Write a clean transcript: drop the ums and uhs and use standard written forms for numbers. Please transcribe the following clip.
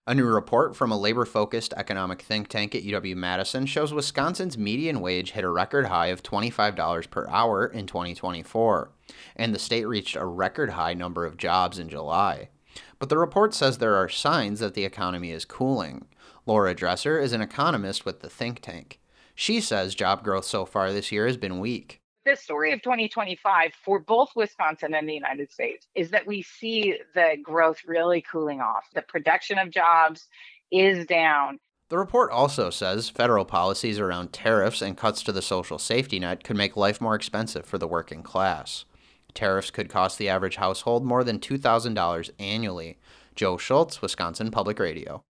A new report from a labor-focused economic think tank at UW-Madison shows Wisconsin's median wage hit a record high of $25 per hour in 2024, and the state reached a record high number of jobs in July. But the report says there are signs that the economy is cooling. Laura Dresser is an economist with the think tank. She says job growth so far this year has been weak. The story of 2025 for both Wisconsin and the United States is that we see the growth really cooling off. The production of jobs is down. The report also says federal policies around tariffs and cuts to the social safety net could make life more expensive for the working class. Tariffs could cost the average household more than $2,000 annually. Joe Schultz, Wisconsin Public Radio.